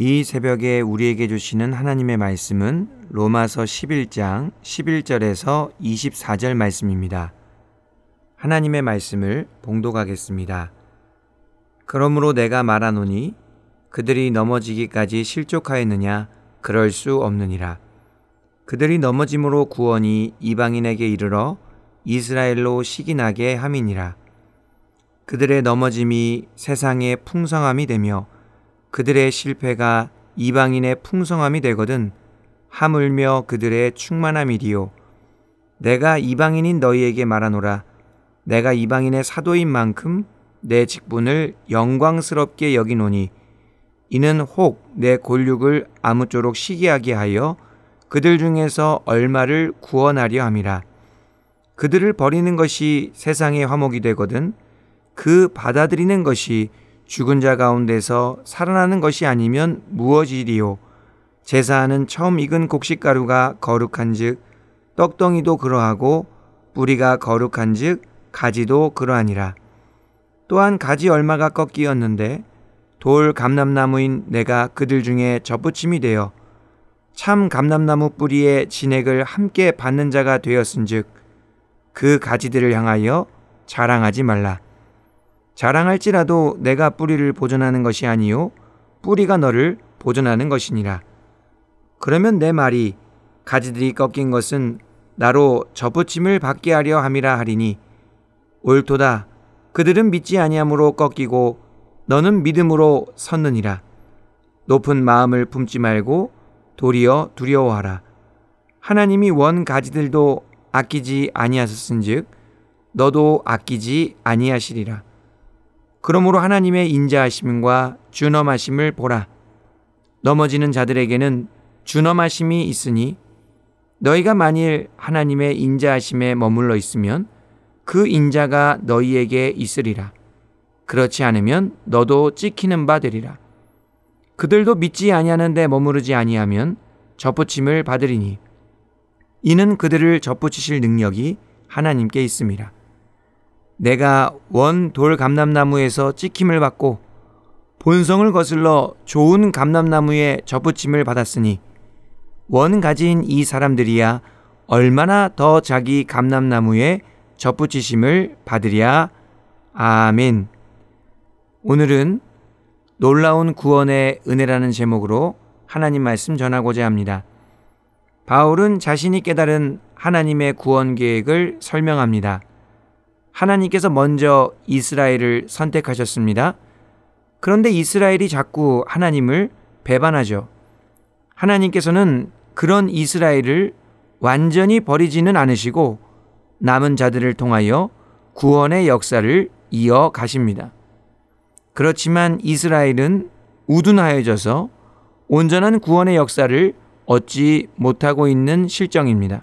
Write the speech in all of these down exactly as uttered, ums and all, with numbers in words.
이 새벽에 우리에게 주시는 하나님의 말씀은 로마서 십일 장 십일 절에서 이십사 절 말씀입니다. 하나님의 말씀을 봉독하겠습니다. 그러므로 내가 말하노니 그들이 넘어지기까지 실족하였느냐? 그럴 수 없느니라. 그들이 넘어짐으로 구원이 이방인에게 이르러 이스라엘로 시기나게 함이니라. 그들의 넘어짐이 세상의 풍성함이 되며 그들의 실패가 이방인의 풍성함이 되거든 하물며 그들의 충만함이리요. 내가 이방인인 너희에게 말하노라. 내가 이방인의 사도인 만큼 내 직분을 영광스럽게 여기노니 이는 혹 내 골육을 아무쪼록 시기하게 하여 그들 중에서 얼마를 구원하려 함이라. 그들을 버리는 것이 세상의 화목이 되거든 그 받아들이는 것이 죽은 자 가운데서 살아나는 것이 아니면 무엇이리요. 제사하는 처음 익은 곡식가루가 거룩한즉 떡덩이도 그러하고 뿌리가 거룩한즉 가지도 그러하니라. 또한 가지 얼마가 꺾이었는데 돌 감람나무인 내가 그들 중에 접붙임이 되어 참 감람나무 뿌리에 진액을 함께 받는 자가 되었은즉 그 가지들을 향하여 자랑하지 말라. 자랑할지라도 내가 뿌리를 보존하는 것이 아니요 뿌리가 너를 보존하는 것이니라. 그러면 내 말이 가지들이 꺾인 것은 나로 접붙임을 받게 하려 함이라 하리니 옳도다. 그들은 믿지 아니함으로 꺾이고 너는 믿음으로 섰느니라. 높은 마음을 품지 말고 도리어 두려워하라. 하나님이 원 가지들도 아끼지 아니하셨은즉 너도 아끼지 아니하시리라. 그러므로 하나님의 인자하심과 준엄하심을 보라. 넘어지는 자들에게는 준엄하심이 있으니 너희가 만일 하나님의 인자하심에 머물러 있으면 그 인자가 너희에게 있으리라. 그렇지 않으면 너도 찍히는 바 되리라. 그들도 믿지 아니하는 데 머무르지 아니하면 접붙임을 받으리니 이는 그들을 접붙이실 능력이 하나님께 있음이라. 내가 원 돌 감람나무에서 찍힘을 받고 본성을 거슬러 좋은 감람나무에 접붙임을 받았으니 원 가지인 이 사람들이야 얼마나 더 자기 감람나무에 접붙이심을 받으랴. 아멘. 오늘은 놀라운 구원의 은혜라는 제목으로 하나님 말씀 전하고자 합니다. 바울은 자신이 깨달은 하나님의 구원 계획을 설명합니다. 하나님께서 먼저 이스라엘을 선택하셨습니다. 그런데 이스라엘이 자꾸 하나님을 배반하죠. 하나님께서는 그런 이스라엘을 완전히 버리지는 않으시고 남은 자들을 통하여 구원의 역사를 이어가십니다. 그렇지만 이스라엘은 우둔하여져서 온전한 구원의 역사를 얻지 못하고 있는 실정입니다.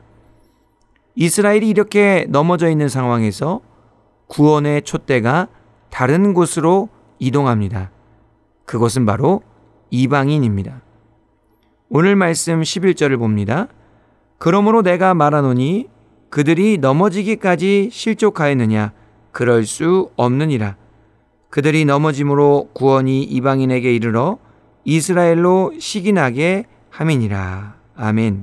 이스라엘이 이렇게 넘어져 있는 상황에서 구원의 촛대가 다른 곳으로 이동합니다. 그것은 바로 이방인입니다. 오늘 말씀 십일 절을 봅니다. 그러므로 내가 말하노니 그들이 넘어지기까지 실족하였느냐? 그럴 수 없느니라. 그들이 넘어짐으로 구원이 이방인에게 이르러 이스라엘로 시기나게 함이니라. 아멘.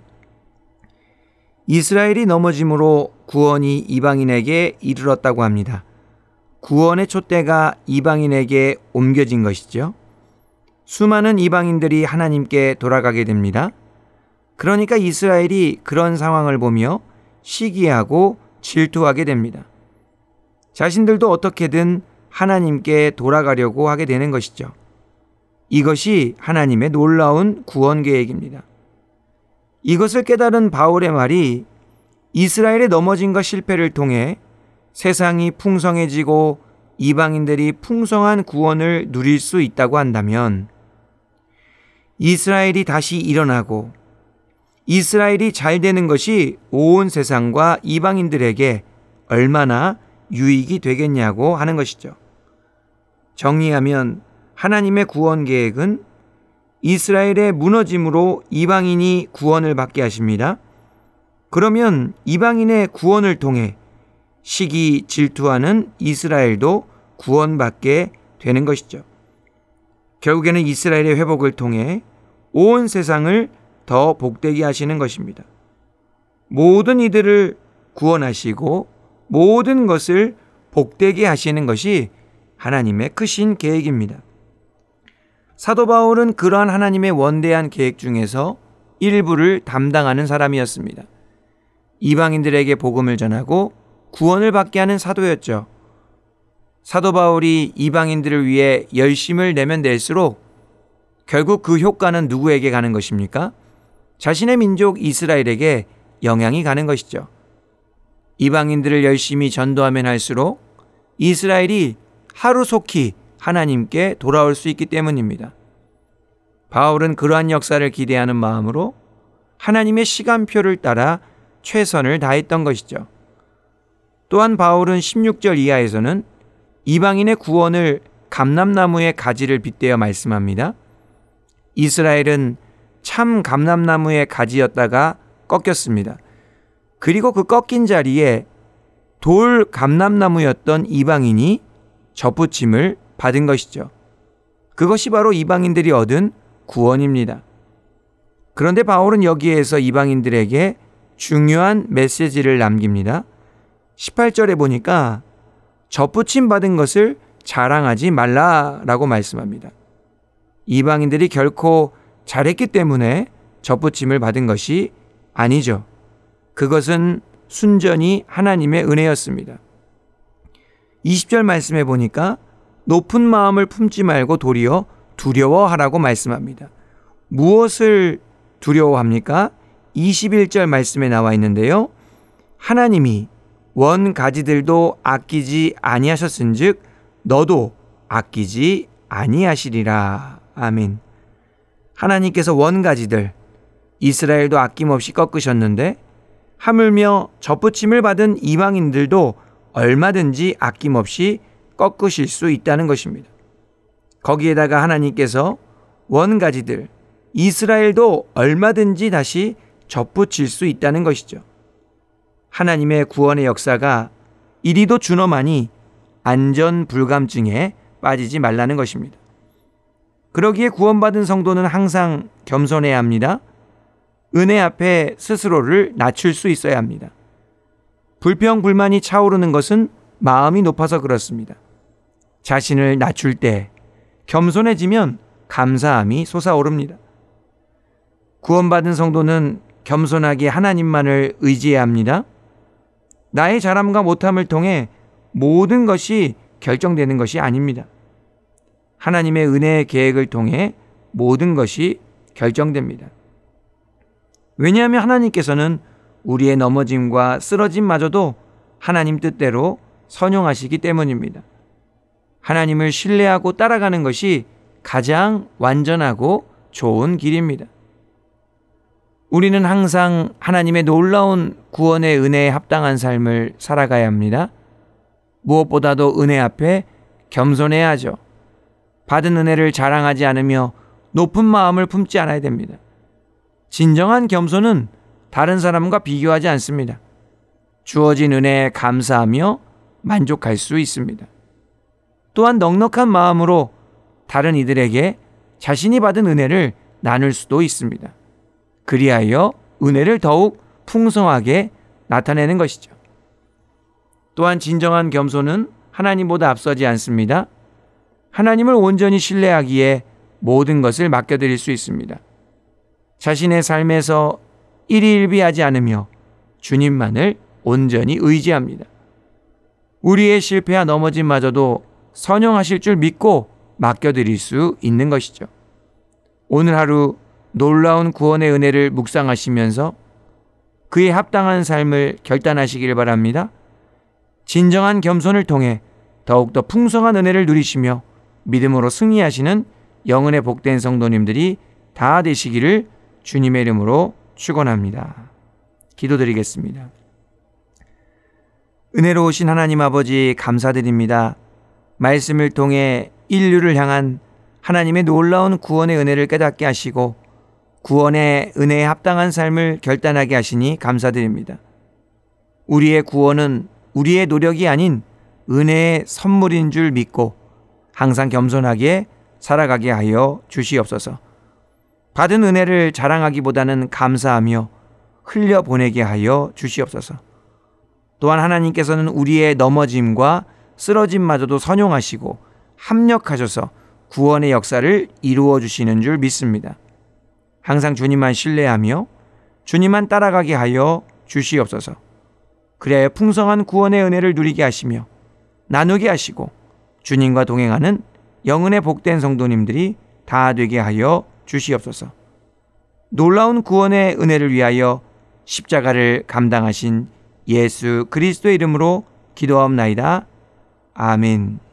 이스라엘이 넘어짐으로 구원이 이방인에게 이르렀다고 합니다. 구원의 촛대가 이방인에게 옮겨진 것이죠. 수많은 이방인들이 하나님께 돌아가게 됩니다. 그러니까 이스라엘이 그런 상황을 보며 시기하고 질투하게 됩니다. 자신들도 어떻게든 하나님께 돌아가려고 하게 되는 것이죠. 이것이 하나님의 놀라운 구원 계획입니다. 이것을 깨달은 바울의 말이 이스라엘의 넘어짐과 실패를 통해 세상이 풍성해지고 이방인들이 풍성한 구원을 누릴 수 있다고 한다면 이스라엘이 다시 일어나고 이스라엘이 잘 되는 것이 온 세상과 이방인들에게 얼마나 유익이 되겠냐고 하는 것이죠. 정리하면 하나님의 구원 계획은 이스라엘의 무너짐으로 이방인이 구원을 받게 하십니다. 그러면 이방인의 구원을 통해 시기 질투하는 이스라엘도 구원받게 되는 것이죠. 결국에는 이스라엘의 회복을 통해 온 세상을 더 복되게 하시는 것입니다. 모든 이들을 구원하시고 모든 것을 복되게 하시는 것이 하나님의 크신 계획입니다. 사도 바울은 그러한 하나님의 원대한 계획 중에서 일부를 담당하는 사람이었습니다. 이방인들에게 복음을 전하고 구원을 받게 하는 사도였죠. 사도 바울이 이방인들을 위해 열심을 내면 낼수록 결국 그 효과는 누구에게 가는 것입니까? 자신의 민족 이스라엘에게 영향이 가는 것이죠. 이방인들을 열심히 전도하면 할수록 이스라엘이 하루속히 하나님께 돌아올 수 있기 때문입니다. 바울은 그러한 역사를 기대하는 마음으로 하나님의 시간표를 따라 최선을 다했던 것이죠. 또한 바울은 십육 절 이하에서는 이방인의 구원을 감람나무의 가지를 빗대어 말씀합니다. 이스라엘은 참 감람나무의 가지였다가 꺾였습니다. 그리고 그 꺾인 자리에 돌 감람나무였던 이방인이 접붙임을 받은 것이죠. 그것이 바로 이방인들이 얻은 구원입니다. 그런데 바울은 여기에서 이방인들에게 중요한 메시지를 남깁니다. 십팔 절에 보니까 접붙임 받은 것을 자랑하지 말라라고 말씀합니다. 이방인들이 결코 잘했기 때문에 접붙임을 받은 것이 아니죠. 그것은 순전히 하나님의 은혜였습니다. 이십 절 말씀해 보니까 높은 마음을 품지 말고 도리어 두려워하라고 말씀합니다. 무엇을 두려워합니까? 이십일 절 말씀에 나와 있는데요. 하나님이 원 가지들도 아끼지 아니하셨은즉 너도 아끼지 아니하시리라. 아멘. 하나님께서 원 가지들 이스라엘도 아낌없이 꺾으셨는데 하물며 접붙임을 받은 이방인들도 얼마든지 아낌없이 꺾으실 수 있다는 것입니다. 거기에다가 하나님께서 원 가지들 이스라엘도 얼마든지 다시 접붙일 수 있다는 것이죠. 하나님의 구원의 역사가 이리도 준엄하니 안전 불감증에 빠지지 말라는 것입니다. 그러기에 구원받은 성도는 항상 겸손해야 합니다. 은혜 앞에 스스로를 낮출 수 있어야 합니다. 불평, 불만이 차오르는 것은 마음이 높아서 그렇습니다. 자신을 낮출 때 겸손해지면 감사함이 솟아오릅니다. 구원받은 성도는 겸손하게 하나님만을 의지해야 합니다. 나의 잘함과 못함을 통해 모든 것이 결정되는 것이 아닙니다. 하나님의 은혜의 계획을 통해 모든 것이 결정됩니다. 왜냐하면 하나님께서는 우리의 넘어짐과 쓰러짐마저도 하나님 뜻대로 선용하시기 때문입니다. 하나님을 신뢰하고 따라가는 것이 가장 완전하고 좋은 길입니다. 우리는 항상 하나님의 놀라운 구원의 은혜에 합당한 삶을 살아가야 합니다. 무엇보다도 은혜 앞에 겸손해야 하죠. 받은 은혜를 자랑하지 않으며 높은 마음을 품지 않아야 됩니다. 진정한 겸손은 다른 사람과 비교하지 않습니다. 주어진 은혜에 감사하며 만족할 수 있습니다. 또한 넉넉한 마음으로 다른 이들에게 자신이 받은 은혜를 나눌 수도 있습니다. 그리하여 은혜를 더욱 풍성하게 나타내는 것이죠. 또한 진정한 겸손은 하나님보다 앞서지 않습니다. 하나님을 온전히 신뢰하기에 모든 것을 맡겨드릴 수 있습니다. 자신의 삶에서 일희일비하지 않으며 주님만을 온전히 의지합니다. 우리의 실패와 넘어짐마저도 선용하실 줄 믿고 맡겨드릴 수 있는 것이죠. 오늘 하루 놀라운 구원의 은혜를 묵상하시면서 그에 합당한 삶을 결단하시길 바랍니다. 진정한 겸손을 통해 더욱더 풍성한 은혜를 누리시며 믿음으로 승리하시는 영은의 복된 성도님들이 다 되시기를 주님의 이름으로 축원합니다. 기도드리겠습니다. 은혜로우신 하나님 아버지 감사드립니다. 말씀을 통해 인류를 향한 하나님의 놀라운 구원의 은혜를 깨닫게 하시고 구원의 은혜에 합당한 삶을 결단하게 하시니 감사드립니다. 우리의 구원은 우리의 노력이 아닌 은혜의 선물인 줄 믿고 항상 겸손하게 살아가게 하여 주시옵소서. 받은 은혜를 자랑하기보다는 감사하며 흘려보내게 하여 주시옵소서. 또한 하나님께서는 우리의 넘어짐과 쓰러짐마저도 선용하시고 합력하셔서 구원의 역사를 이루어 주시는 줄 믿습니다. 항상 주님만 신뢰하며 주님만 따라가게 하여 주시옵소서. 그래야 풍성한 구원의 은혜를 누리게 하시며 나누게 하시고 주님과 동행하는 영은의 복된 성도님들이 다 되게 하여 주시옵소서. 놀라운 구원의 은혜를 위하여 십자가를 감당하신 예수 그리스도의 이름으로 기도하옵나이다. 아멘.